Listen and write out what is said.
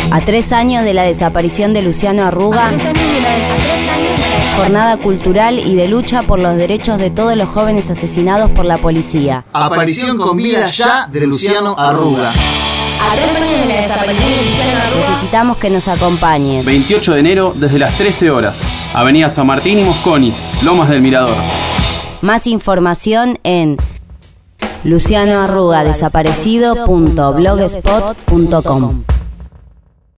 A 3 años de la desaparición de Luciano Arruga, jornada cultural y de lucha por los derechos de todos los jóvenes asesinados por la policía. Aparición con vida ya de Luciano Arruga. A 3 años de la desaparición de Luciano Arruga, necesitamos que nos acompañes. 28 de enero desde las 13 horas. Avenida San Martín y Mosconi, Lomas del Mirador. Más información en lucianoarrugadesaparecido.blogspot.com.